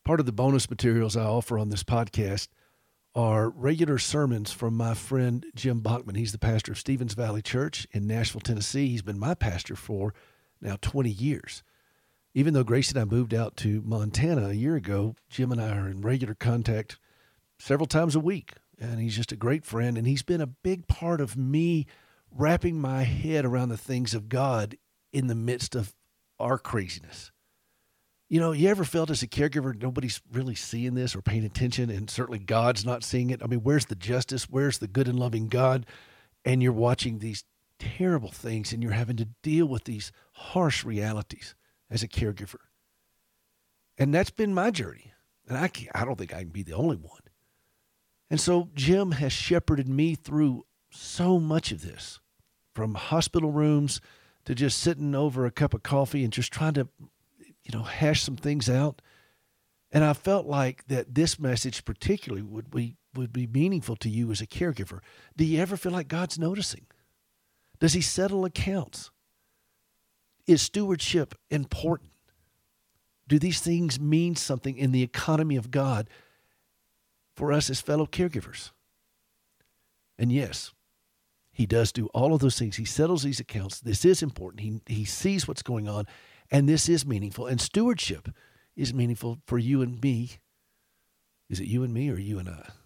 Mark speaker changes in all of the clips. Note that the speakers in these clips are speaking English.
Speaker 1: Part of the bonus materials I offer on this podcast are regular sermons from my friend Jim Bachman. He's the pastor of Stevens Valley Church in Nashville, Tennessee. He's been my pastor for now 20 years. Even though Grace and I moved out to Montana a year ago, Jim and I are in regular contact several times a week. And he's just a great friend. And he's been a big part of me wrapping my head around the things of God in the midst of our craziness. You know, you ever felt as a caregiver, nobody's really seeing this or paying attention, and certainly God's not seeing it? I mean, where's the justice? Where's the good and loving God? And you're watching these terrible things, and you're having to deal with these harsh realities as a caregiver. And that's been my journey. And I don't think I can be the only one. And so Jim has shepherded me through so much of this, from hospital rooms to just sitting over a cup of coffee and just trying to hash some things out. And I felt like that this message particularly would be meaningful to you as a caregiver. Do you ever feel like God's noticing? Does he settle accounts? Is stewardship important? Do these things mean something in the economy of God for us as fellow caregivers? And yes, he does do all of those things. He settles these accounts. This is important. He sees what's going on. And this is meaningful. And stewardship is meaningful for you and me. Is it you and me or you and I?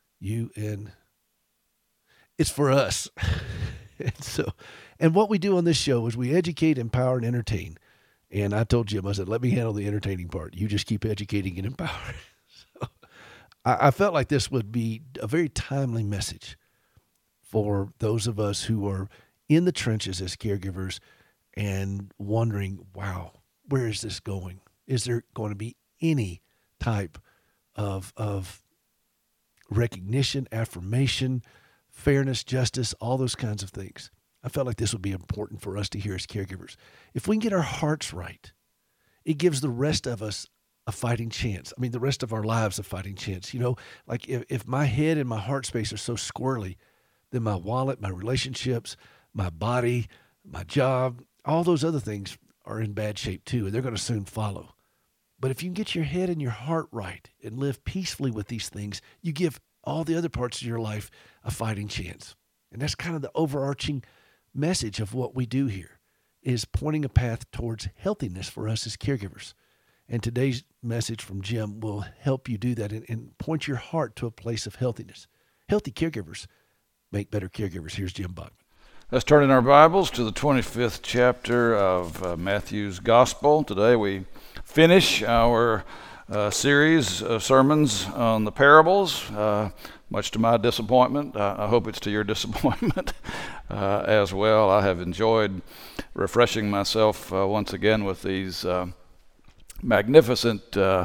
Speaker 1: It's for us. And what we do on this show is we educate, empower, and entertain. And I told Jim, I said, let me handle the entertaining part. You just keep educating and empowering. So I felt like this would be a very timely message for those of us who are in the trenches as caregivers and wondering, wow, where is this going? Is there going to be any type of recognition, affirmation, fairness, justice, all those kinds of things? I felt like this would be important for us to hear as caregivers. If we can get our hearts right, it gives the rest of us a fighting chance. I mean, the rest of our lives a fighting chance. You know, like if my head and my heart space are so squirrely, then my wallet, my relationships, my body, my job, all those other things are in bad shape too, and they're going to soon follow. But if you can get your head and your heart right and live peacefully with these things, you give all the other parts of your life a fighting chance. And that's kind of the overarching message of what we do here, is pointing a path towards healthiness for us as caregivers. And today's message from Jim will help you do that and point your heart to a place of healthiness. Healthy caregivers make better caregivers. Here's Jim Bachman.
Speaker 2: Let's turn in our Bibles to the 25th chapter of Matthew's Gospel. Today we finish our series of sermons on the parables, much to my disappointment. I hope it's to your disappointment as well. I have enjoyed refreshing myself once again with these magnificent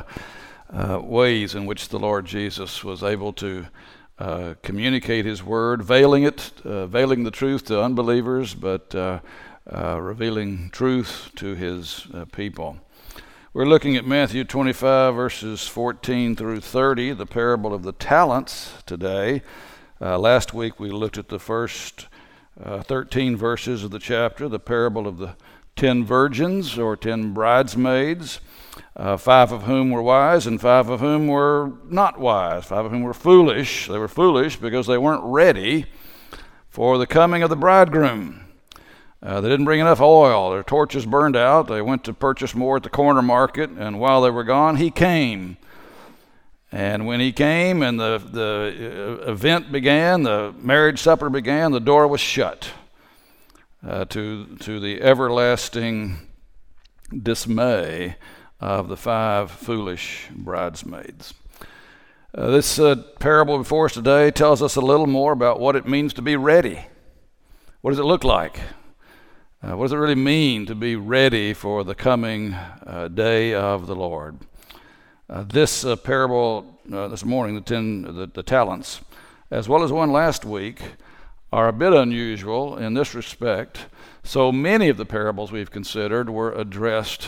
Speaker 2: ways in which the Lord Jesus was able to communicate his word, veiling the truth to unbelievers, but revealing truth to his people. We're looking at Matthew 25, verses 14 through 30, the parable of the talents today. Last week we looked at the first 13 verses of the chapter, the parable of the 10 virgins or 10 bridesmaids, 5 of whom were wise and 5 of whom were not wise, 5 of whom were foolish. They were foolish because they weren't ready for the coming of the bridegroom. They didn't bring enough oil. Their torches burned out. They went to purchase more at the corner market, and while they were gone, he came. And when he came and the event began, the marriage supper began, the door was shut to the everlasting dismay of the 5 foolish bridesmaids. This parable before us today tells us a little more about what it means to be ready. What does it look like? What does it really mean to be ready for the coming day of the Lord? This parable this morning, the talents, as well as one last week, are a bit unusual in this respect. So many of the parables we've considered were addressed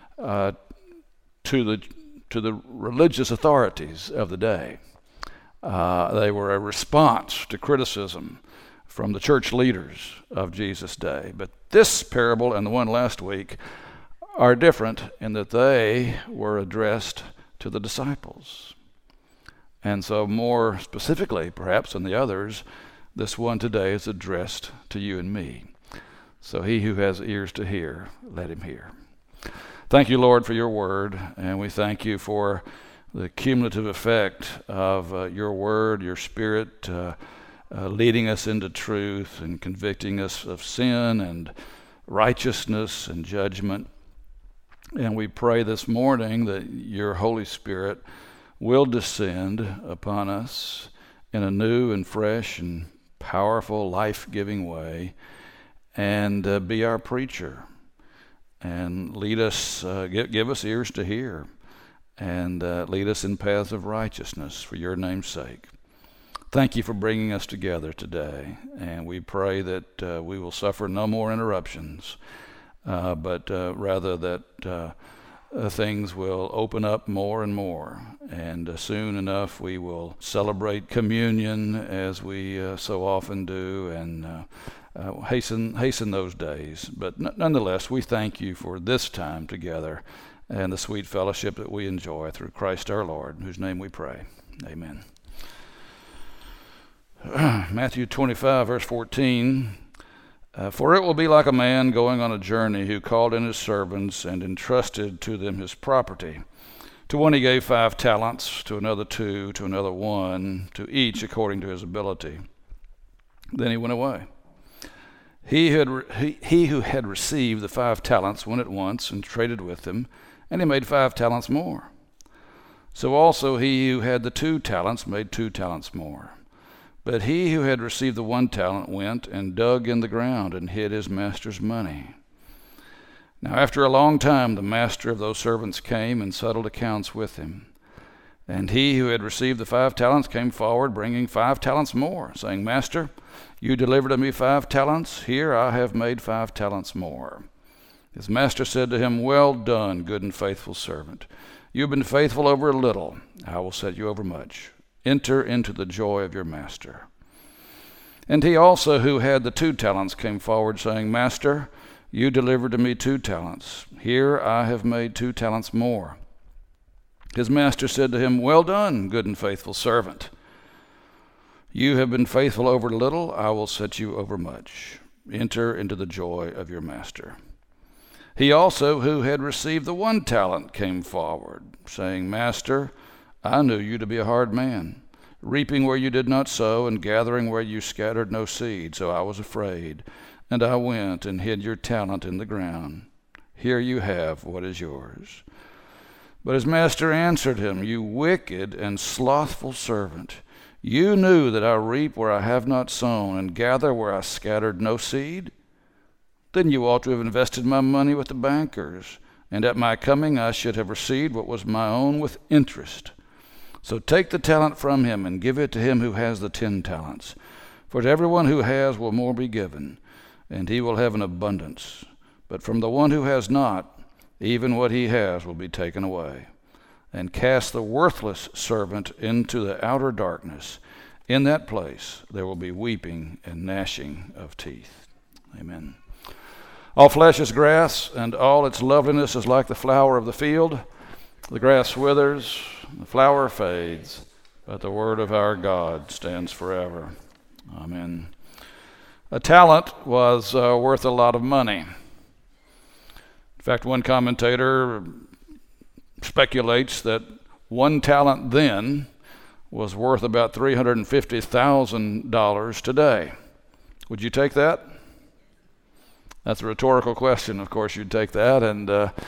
Speaker 2: to the religious authorities of the day. They were a response to criticism from the church leaders of Jesus' day. But this parable and the one last week are different in that they were addressed to the disciples. And so more specifically, perhaps than the others, this one today is addressed to you and me. So he who has ears to hear, let him hear. Thank you, Lord, for your word, and we thank you for the cumulative effect of your word, your spirit, leading us into truth and convicting us of sin and righteousness and judgment. And we pray this morning that your Holy Spirit will descend upon us in a new and fresh and powerful, life-giving way, and be our preacher and lead us, give us ears to hear, and lead us in paths of righteousness for your name's sake. Thank you for bringing us together today, and we pray that we will suffer no more interruptions, but rather that things will open up more and more, and soon enough we will celebrate communion as we so often do, and hasten those days. But nonetheless, we thank you for this time together and the sweet fellowship that we enjoy through Christ our Lord, in whose name we pray. Amen. Matthew 25, verse 14. For it will be like a man going on a journey who called in his servants and entrusted to them his property. To one he gave 5 talents, to another 2, to another 1, to each according to his ability. Then he went away. He who had received the 5 talents went at once and traded with them, and he made 5 talents more. So also he who had the 2 talents made 2 talents more. But he who had received the 1 talent went and dug in the ground and hid his master's money. Now after a long time the master of those servants came and settled accounts with him. And he who had received the 5 talents came forward, bringing 5 talents more, saying, Master, you delivered to me 5 talents. Here I have made 5 talents more. His master said to him, Well done, good and faithful servant. You have been faithful over a little. I will set you over much. Enter into the joy of your master. And he also who had the 2 talents came forward, saying, Master, you delivered to me 2 talents. Here I have made 2 talents more. His master said to him, Well done, good and faithful servant. You have been faithful over little, I will set you over much. Enter into the joy of your master. He also who had received the 1 talent came forward, saying, Master, I knew you to be a hard man, reaping where you did not sow and gathering where you scattered no seed. So I was afraid, and I went and hid your talent in the ground. Here you have what is yours. But his master answered him, You wicked and slothful servant, you knew that I reap where I have not sown and gather where I scattered no seed? Then you ought to have invested my money with the bankers, and at my coming I should have received what was my own with interest. So take the talent from him and give it to him who has the 10 talents. For to everyone who has will more be given, and he will have an abundance. But from the one who has not, even what he has will be taken away. And cast the worthless servant into the outer darkness. In that place there will be weeping and gnashing of teeth. Amen. All flesh is grass, and all its loveliness is like the flower of the field. The grass withers, the flower fades, but the word of our God stands forever. Amen. A talent was worth a lot of money. In fact, one commentator speculates that 1 talent then was worth about $350,000 today. Would you take that? That's a rhetorical question. Of course, you'd take that, and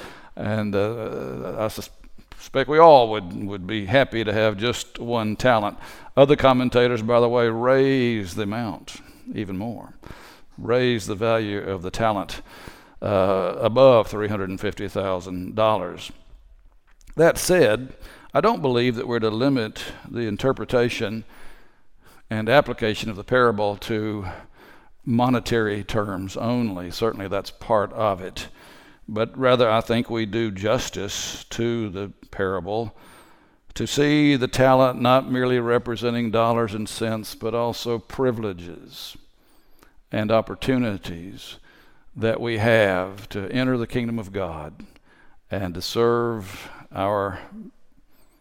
Speaker 2: I suspect we all would be happy to have just 1 talent. Other commentators, by the way, raise the amount even more, raise the value of the talent above $350,000. That said, I don't believe that we're to limit the interpretation and application of the parable to monetary terms only. Certainly that's part of it. But rather, I think we do justice to the parable to see the talent not merely representing dollars and cents, but also privileges and opportunities that we have to enter the kingdom of God and to serve our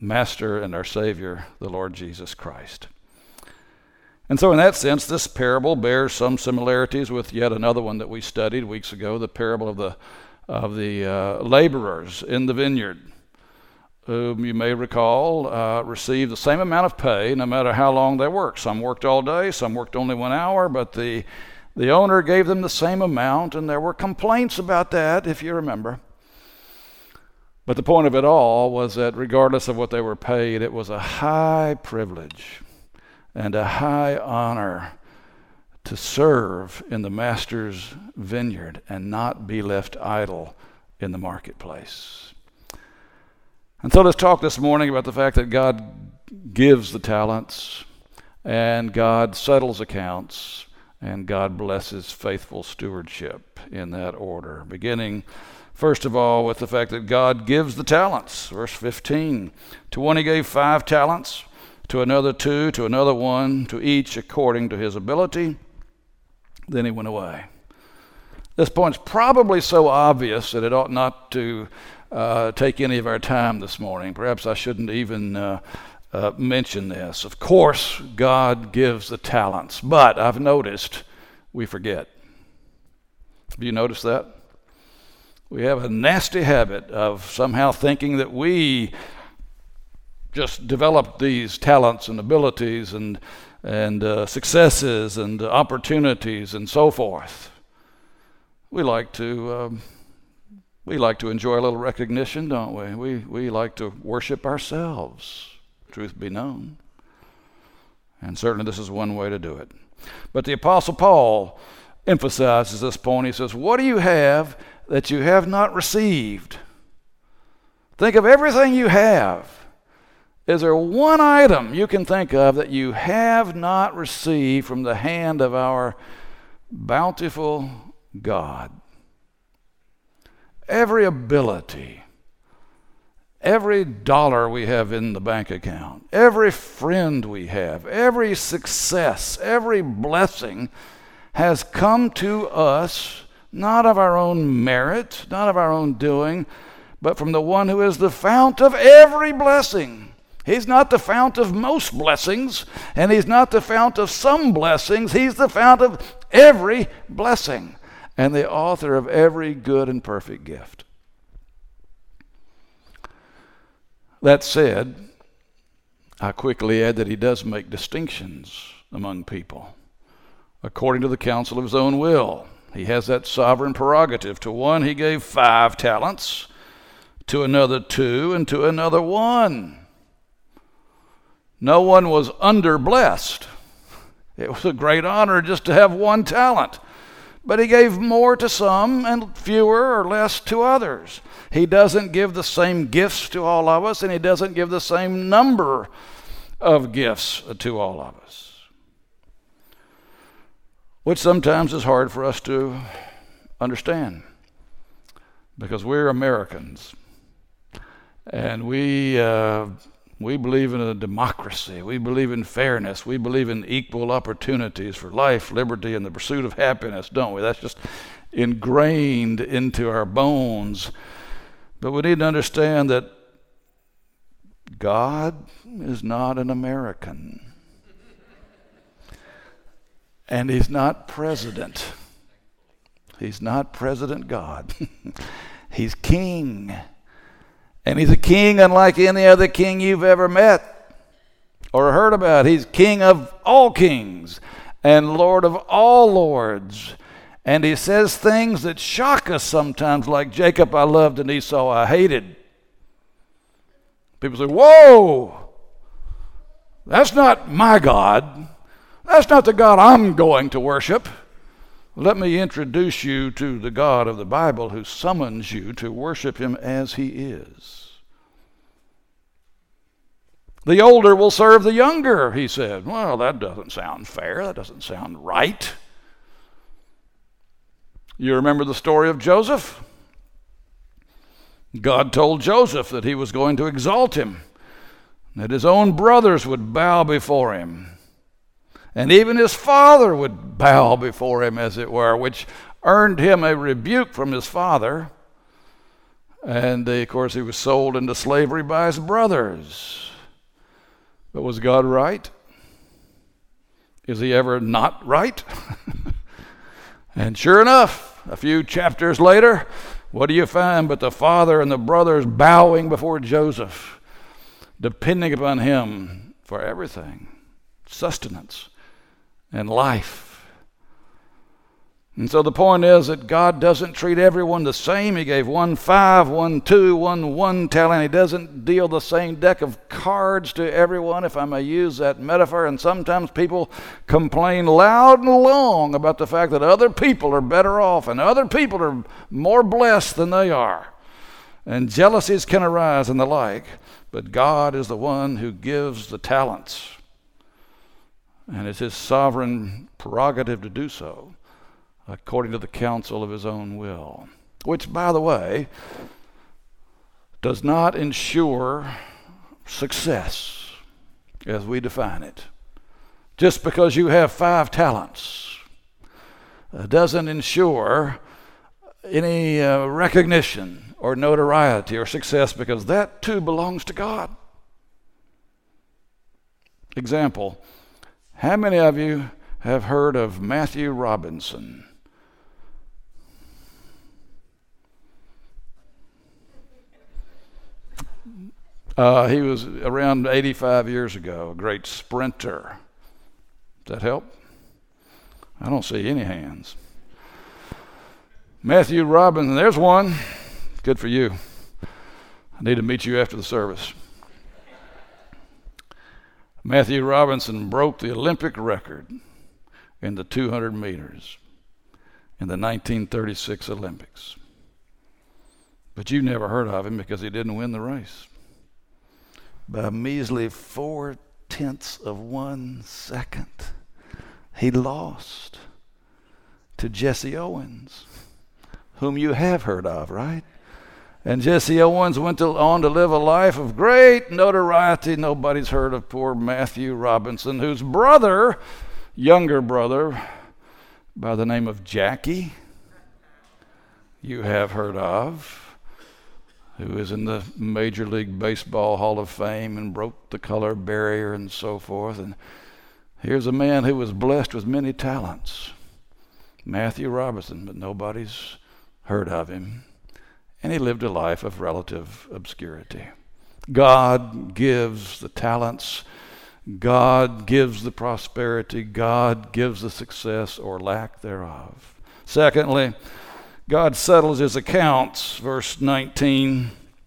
Speaker 2: Master and our Savior, the Lord Jesus Christ. And so in that sense, this parable bears some similarities with yet another one that we studied weeks ago, the parable of the laborers in the vineyard, whom you may recall received the same amount of pay no matter how long they worked. Some worked all day, some worked only 1 hour, but the owner gave them the same amount, and there were complaints about that, if you remember. But the point of it all was that regardless of what they were paid, it was a high privilege and a high honor to serve in the Master's vineyard and not be left idle in the marketplace. And so let's talk this morning about the fact that God gives the talents, and God settles accounts, and God blesses faithful stewardship in that order, beginning first of all with the fact that God gives the talents. Verse 15, to one he gave 5 talents, to another 2, to another 1, to each according to his ability. Then he went away. This point's probably so obvious that it ought not to take any of our time this morning. Perhaps I shouldn't even mention this. Of course, God gives the talents, but I've noticed we forget. Have you noticed that? We have a nasty habit of somehow thinking that we just developed these talents and abilities and successes and opportunities and so forth. We like to enjoy a little recognition, don't we? We like to worship ourselves, truth be known. And certainly this is one way to do it. But the Apostle Paul emphasizes this point. He says, what do you have that you have not received? Think of everything you have. Is there one item you can think of that you have not received from the hand of our bountiful God? Every ability, every dollar we have in the bank account, every friend we have, every success, every blessing has come to us not of our own merit, not of our own doing, but from the one who is the fount of every blessing. He's not the fount of most blessings, and he's not the fount of some blessings. He's the fount of every blessing and the author of every good and perfect gift. That said, I quickly add that he does make distinctions among people according to the counsel of his own will. He has that sovereign prerogative. To one he gave 5 talents, to another 2, and to another 1. No one was under-blessed. It was a great honor just to have 1 talent. But he gave more to some and fewer or less to others. He doesn't give the same gifts to all of us, and he doesn't give the same number of gifts to all of us, which sometimes is hard for us to understand because we're Americans, and we believe in a democracy. We believe in fairness. We believe in equal opportunities for life, liberty, and the pursuit of happiness, don't we? That's just ingrained into our bones. But we need to understand that God is not an American. And he's not president. He's not President God. He's king. And he's a king unlike any other king you've ever met or heard about. He's king of all kings and Lord of all lords. And he says things that shock us sometimes, like Jacob I loved and Esau I hated. People say, whoa, that's not my God. That's not the God I'm going to worship. Let me introduce you to the God of the Bible who summons you to worship him as he is. The older will serve the younger, he said. Well, that doesn't sound fair. That doesn't sound right. You remember the story of Joseph? God told Joseph that he was going to exalt him, that his own brothers would bow before him. And even his father would bow before him, as it were, which earned him a rebuke from his father. And of course, he was sold into slavery by his brothers. But was God right? Is he ever not right? And sure enough, a few chapters later, what do you find but the father and the brothers bowing before Joseph, depending upon him for everything, sustenance and life. And so the point is that God doesn't treat everyone the same. He gave one 5, one 2, one 1 talent. He doesn't deal the same deck of cards to everyone, if I may use that metaphor. And sometimes people complain loud and long about the fact that other people are better off and other people are more blessed than they are. And jealousies can arise and the like. But God is the one who gives the talents. And it's his sovereign prerogative to do so, according to the counsel of his own will, which, by the way, does not ensure success as we define it. Just because you have 5 talents doesn't ensure any recognition or notoriety or success, because that too belongs to God. Example, how many of you have heard of Matthew Robinson? He was around 85 years ago, a great sprinter. Does that help? I don't see any hands. Matthew Robinson, there's one. Good for you. I need to meet you after the service. Matthew Robinson broke the Olympic record in the 200 meters in the 1936 Olympics. But you never heard of him because he didn't win the race. By a measly 0.4 of 1 second, he lost to Jesse Owens, whom you have heard of, right? And Jesse Owens went on to live a life of great notoriety. Nobody's heard of poor Matthew Robinson, whose brother, younger brother, by the name of Jackie, you have heard of, who is in the Major League Baseball Hall of Fame and broke the color barrier and so forth. And here's a man who was blessed with many talents, Matthew Robinson, but nobody's heard of him. And he lived a life of relative obscurity. God gives the talents. God gives the prosperity. God gives the success or lack thereof. Secondly, God settles his accounts. Verse 19.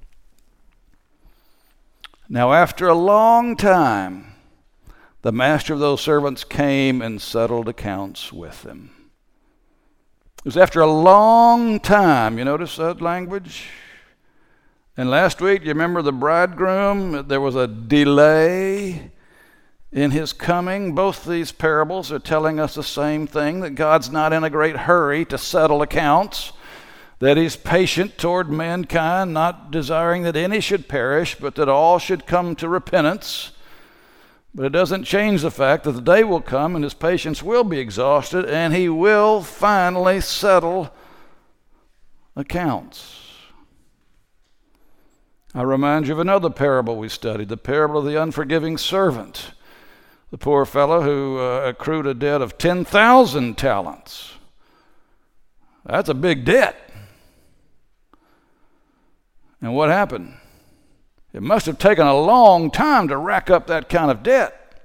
Speaker 2: Now after a long time, the master of those servants came and settled accounts with them. It was after a long time. You notice that language? And last week, you remember the bridegroom? There was a delay in his coming. Both these parables are telling us the same thing, that God's not in a great hurry to settle accounts, that he's patient toward mankind, not desiring that any should perish, but that all should come to repentance. But it doesn't change the fact that the day will come and his patience will be exhausted and he will finally settle accounts. I remind you of another parable we studied, the parable of the unforgiving servant, the poor fellow who accrued a debt of 10,000 talents. That's a big debt. And what happened? It must have taken a long time to rack up that kind of debt.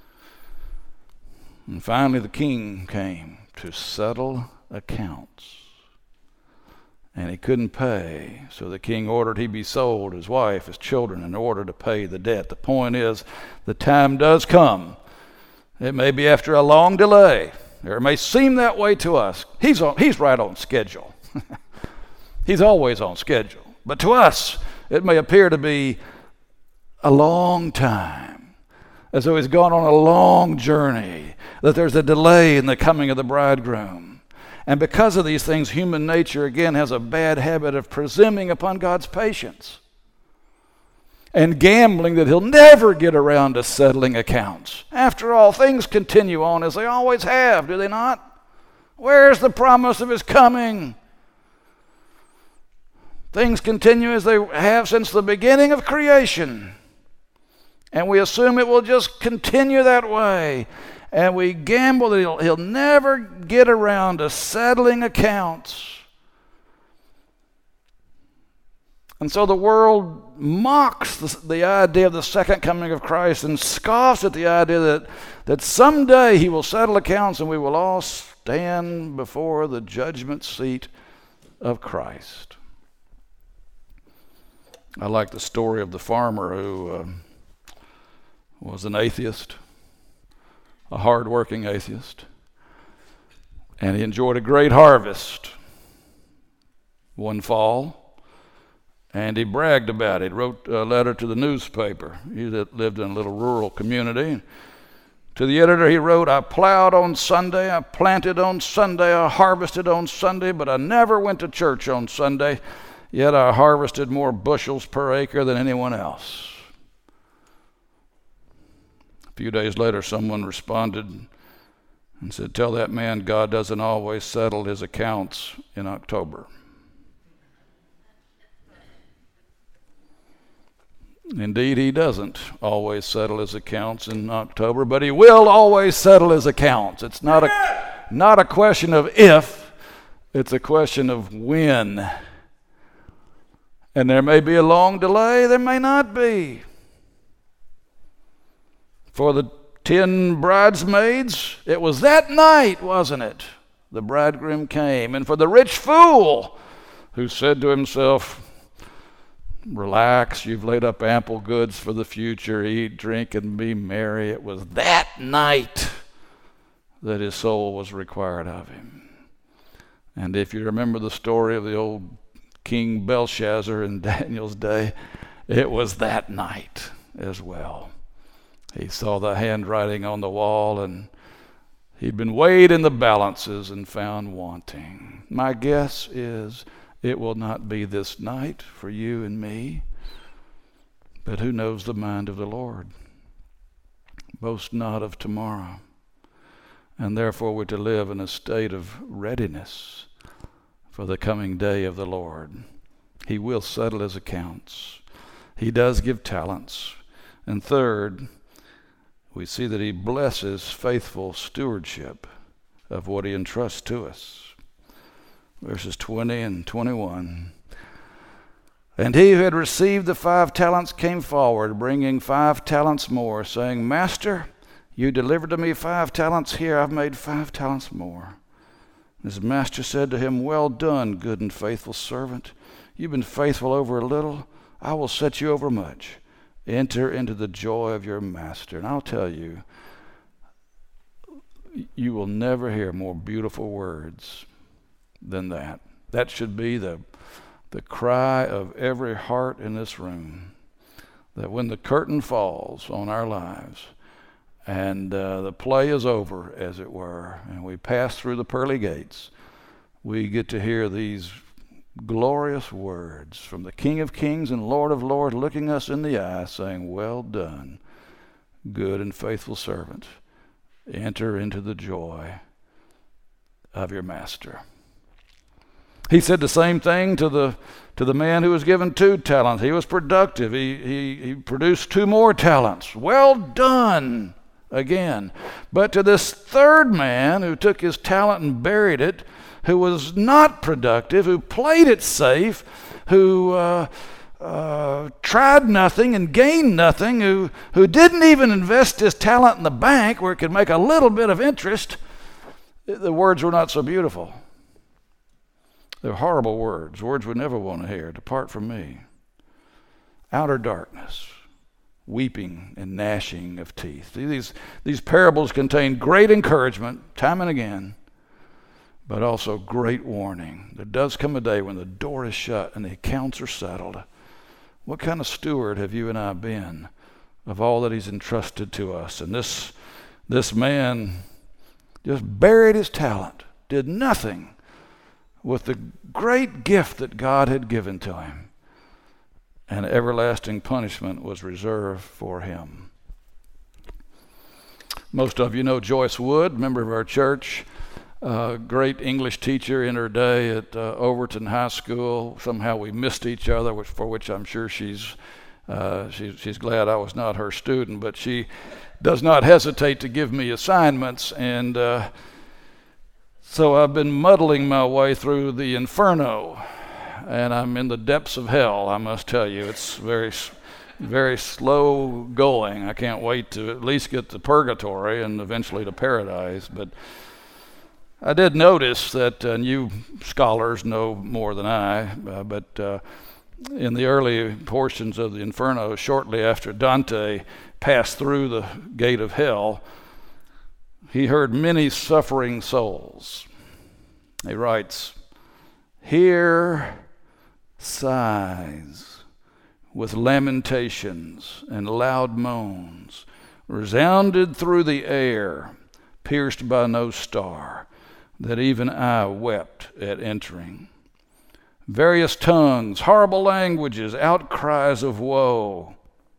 Speaker 2: And finally the king came to settle accounts. And he couldn't pay, so the king ordered he be sold, his wife, his children, in order to pay the debt. The point is, the time does come. It may be after a long delay, or it may seem that way to us. He's right on schedule. He's always on schedule. But to us, it may appear to be a long time, as though he's gone on a long journey, that there's a delay in the coming of the bridegroom. And because of these things, human nature, again, has a bad habit of presuming upon God's patience and gambling that he'll never get around to settling accounts. After all, things continue on as they always have, do they not? Where's the promise of his coming? Things continue as they have since the beginning of creation. And we assume it will just continue that way. And we gamble that he'll never get around to settling accounts. And so the world mocks the idea of the second coming of Christ and scoffs at the idea that someday he will settle accounts and we will all stand before the judgment seat of Christ. I like the story of the farmer who was an atheist, a hard-working atheist, and he enjoyed a great harvest one fall. And he bragged about it. He wrote a letter to the newspaper. He lived in a little rural community. To the editor he wrote, "I plowed on Sunday, I planted on Sunday, I harvested on Sunday, but I never went to church on Sunday, yet I harvested more bushels per acre than anyone else." A few days later, someone responded and said, "Tell that man God doesn't always settle his accounts in October." Indeed, he doesn't always settle his accounts in October, but he will always settle his accounts. It's not a question of if, it's a question of when. And there may be a long delay, there may not be. For the 10 bridesmaids, it was that night, wasn't it? The bridegroom came. And for the rich fool who said to himself, "Relax, you've laid up ample goods for the future, eat, drink, and be merry," it was that night that his soul was required of him. And if you remember the story of the old King Belshazzar in Daniel's day, it was that night as well. He saw the handwriting on the wall, and he'd been weighed in the balances and found wanting. My guess is it will not be this night for you and me, but who knows the mind of the Lord? Boast not of tomorrow. And therefore we're to live in a state of readiness for the coming day of the Lord. He will settle his accounts. He does give talents. And third, we see that he blesses faithful stewardship of what he entrusts to us. Verses 20 and 21. "And he who had received the 5 talents came forward, bringing 5 talents more, saying, 'Master, you delivered to me 5 talents. Here I've made 5 talents more.' His master said to him, 'Well done, good and faithful servant. You've been faithful over a little. I will set you over much. Enter into the joy of your master.'" And I'll tell you, you will never hear more beautiful words than that. That should be the cry of every heart in this room, that when the curtain falls on our lives and the play is over, as it were, and we pass through the pearly gates, we get to hear these glorious words from the King of Kings and Lord of Lords, looking us in the eye, saying, "Well done, good and faithful servant. Enter into the joy of your master." He said the same thing to the man who was given 2 talents. He was productive. He produced 2 more talents. "Well done," again. But to this third man who took his talent and buried it, who was not productive, who played it safe, who tried nothing and gained nothing, who didn't even invest his talent in the bank where it could make a little bit of interest, the words were not so beautiful. They're horrible words we never want to hear. "Depart from me. Outer darkness, weeping and gnashing of teeth." These parables contain great encouragement, time and again, but also great warning. There does come a day when the door is shut and the accounts are settled. What kind of steward have you and I been of all that he's entrusted to us? And this man just buried his talent, did nothing with the great gift that God had given to him. And everlasting punishment was reserved for him. Most of you know Joyce Wood, member of our church. a great English teacher in her day at Overton High School. Somehow we missed each other, for which I'm sure she's glad I was not her student, but she does not hesitate to give me assignments, and so I've been muddling my way through the Inferno, and I'm in the depths of hell, I must tell you. It's very slow going. I can't wait to at least get to purgatory and eventually to paradise. But I did notice that, and you scholars know more than I, but in the early portions of the Inferno, shortly after Dante passed through the gate of hell, he heard many suffering souls. He writes, "Here sighs with lamentations and loud moans resounded through the air, pierced by no star, that even I wept at entering. Various tongues, horrible languages, outcries of woe."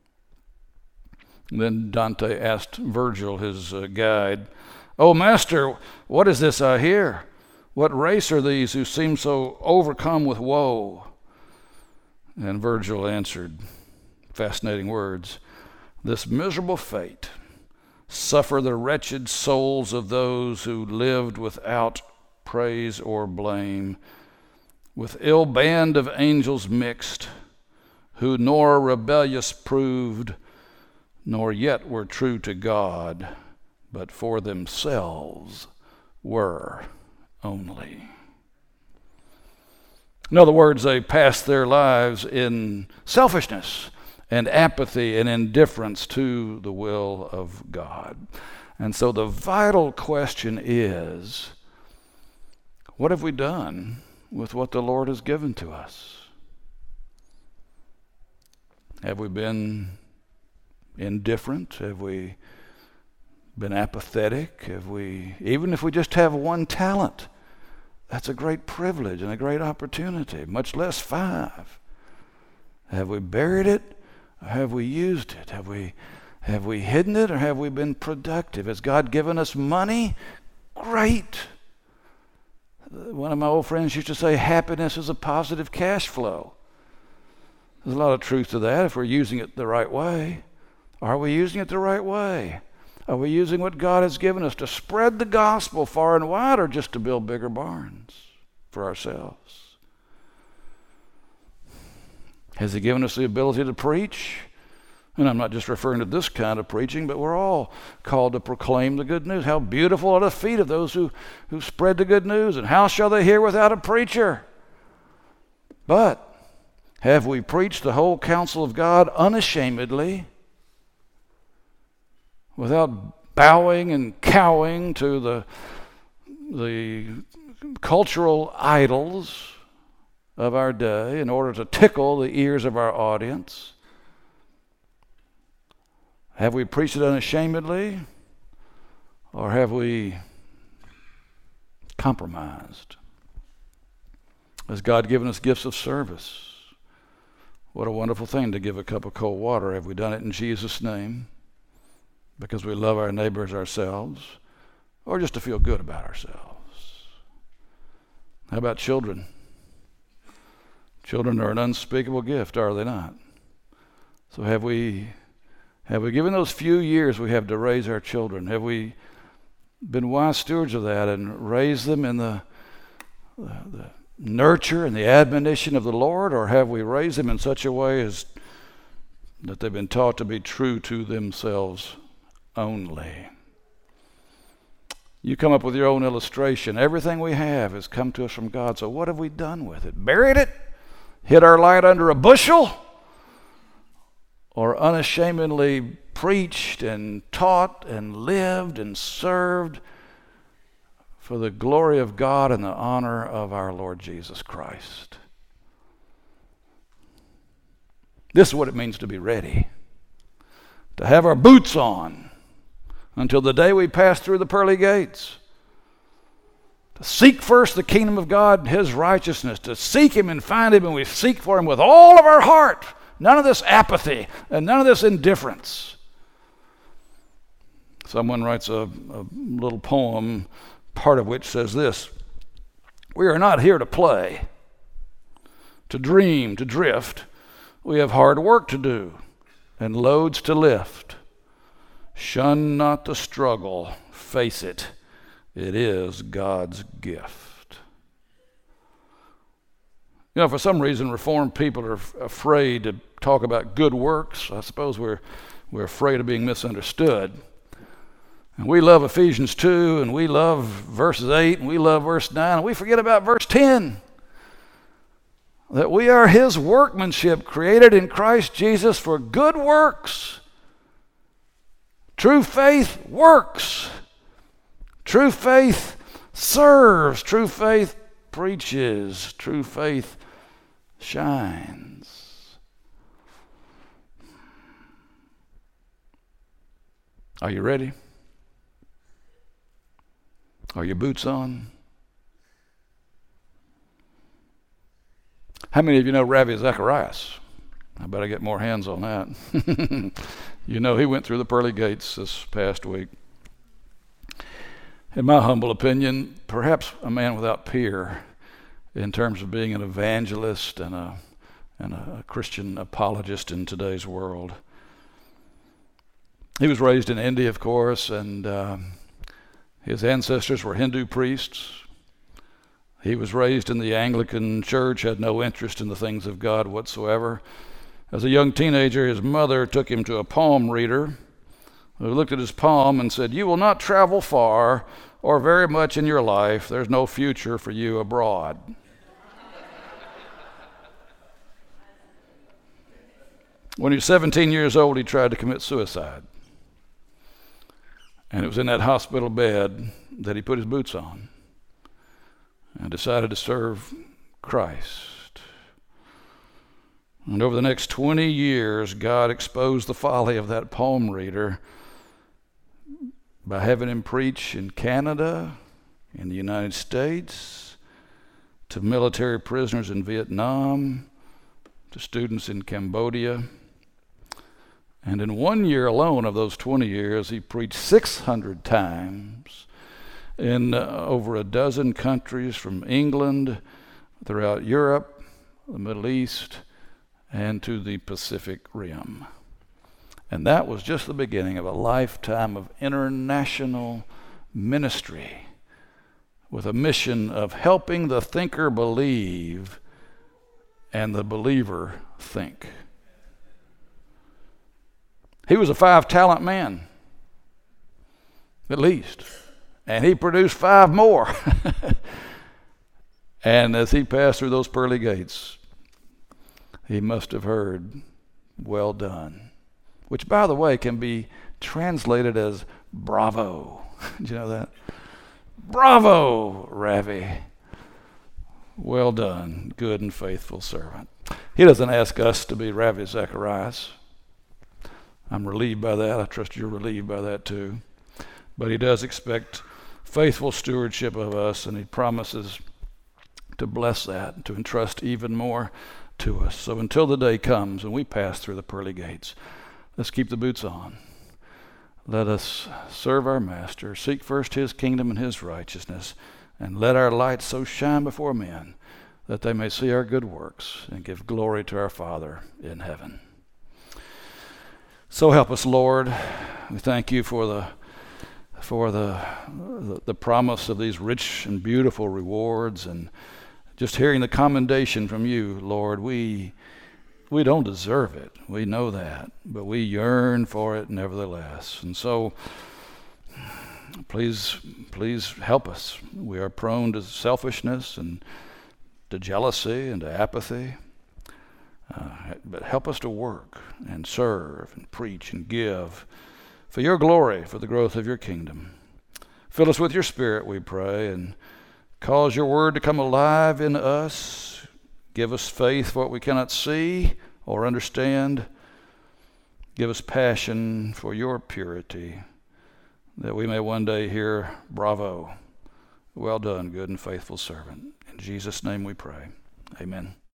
Speaker 2: Then Dante asked Virgil, his guide, "O master, what is this I hear? What race are these who seem so overcome with woe?" And Virgil answered, fascinating words, "This miserable fate suffer the wretched souls of those who lived without praise or blame, with ill band of angels mixed, who nor rebellious proved, nor yet were true to God, but for themselves were only." In other words, they passed their lives in selfishness and apathy and indifference to the will of God. And so the vital question is, what have we done with what the Lord has given to us? Have we been indifferent? Have we been apathetic? Even if we just have one talent, that's a great privilege and a great opportunity, much less 5. Have we buried it, or have we used it? Have we hidden it, or have we been productive? Has God given us money? Great. One of my old friends used to say, happiness is a positive cash flow. There's a lot of truth to that if we're using it the right way. Are we using it the right way? Are we using what God has given us to spread the gospel far and wide, or just to build bigger barns for ourselves? Has He given us the ability to preach? And I'm not just referring to this kind of preaching, but we're all called to proclaim the good news. How beautiful are the feet of those who spread the good news, and how shall they hear without a preacher? But have we preached the whole counsel of God unashamedly, without bowing and cowing to the cultural idols of our day in order to tickle the ears of our audience? Have we preached it unashamedly, or have we compromised? Has God given us gifts of service? What a wonderful thing to give a cup of cold water. Have we done it in Jesus' name, because we love our neighbors ourselves, or just to feel good about ourselves? How about children? Children are an unspeakable gift, are they not? So have we given those few years we have to raise our children? Have we been wise stewards of that and raised them in the nurture and the admonition of the Lord, or have we raised them in such a way as that they've been taught to be true to themselves only? You come up with your own illustration. Everything we have has come to us from God. So what have we done with it? Buried it? Hid our light under a bushel? Or unashamedly preached and taught and lived and served for the glory of God and the honor of our Lord Jesus Christ? This is what it means to be ready, to have our boots on until the day we pass through the pearly gates, to seek first the kingdom of God and His righteousness, to seek Him and find Him, and we seek for Him with all of our heart. None of this apathy and none of this indifference. Someone writes a little poem part of which says this: we are not here to play, to dream, to drift. We have hard work to do and loads to lift. Shun not the struggle, face it. It is God's gift. You know, for some reason, Reformed people are afraid to talk about good works. I suppose we're afraid of being misunderstood. And we love Ephesians 2, and we love verses 8, and we love verse 9, and we forget about verse 10. That we are his workmanship, created in Christ Jesus for good works. True faith works. True faith serves. True faith preaches. True faith shines. Are you ready? Are your boots on? How many of you know Ravi Zacharias? I better get more hands on that. You know, he went through the pearly gates this past week. In my humble opinion, perhaps a man without peer in terms of being an evangelist and a Christian apologist in today's world. He was raised in India, of course, and his ancestors were Hindu priests. He was raised in the Anglican church, had no interest in the things of God whatsoever. As a young teenager, his mother took him to a palm reader who looked at his palm and said, "You will not travel far or very much in your life. There's no future for you abroad." When he was 17 years old, he tried to commit suicide. And it was in that hospital bed that he put his boots on and decided to serve Christ. And over the next 20 years, God exposed the folly of that palm reader by having him preach in Canada, in the United States, to military prisoners in Vietnam, to students in Cambodia. And in 1 year alone of those 20 years, he preached 600 times in over a dozen countries, from England, throughout Europe, the Middle East, and to the Pacific Rim. And that was just the beginning of a lifetime of international ministry with a mission of helping the thinker believe and the believer think. He was a 5-talent man, at least. And he produced 5 more. And as he passed through those pearly gates, he must have heard, "Well done," which, by the way, can be translated as bravo. Did you know that? Bravo, Ravi. Well done, good and faithful servant. He doesn't ask us to be Ravi Zacharias. I'm relieved by that. I trust you're relieved by that too. But he does expect faithful stewardship of us, and he promises to bless that and to entrust even more to us. So until the day comes and we pass through the pearly gates, let's keep the boots on. Let us serve our Master, seek first his kingdom and his righteousness, and let our light so shine before men that they may see our good works and give glory to our Father in heaven. So help us, Lord. We thank you for the promise of these rich and beautiful rewards, and just hearing the commendation from you, Lord. We don't deserve it. We know that, but we yearn for it nevertheless. And so please help us. We are prone to selfishness and to jealousy and to apathy. But help us to work and serve and preach and give for your glory, for the growth of your kingdom. Fill us with your Spirit, we pray, and cause your word to come alive in us. Give us faith for what we cannot see or understand. Give us passion for your purity, that we may one day hear, "Bravo, well done, good and faithful servant." In Jesus' name we pray. Amen.